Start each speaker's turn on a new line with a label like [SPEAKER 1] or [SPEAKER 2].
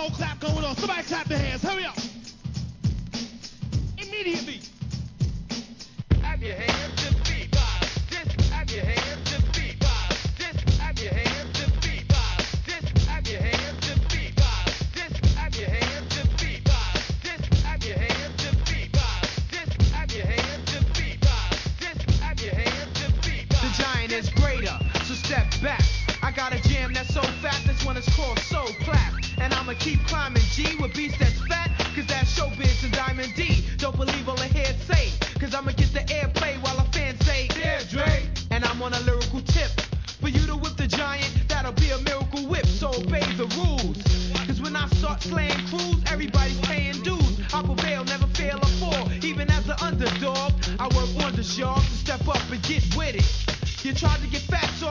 [SPEAKER 1] soul clap going on. Somebody clap their hands. Hurry up. Immediately.
[SPEAKER 2] Clap your hands.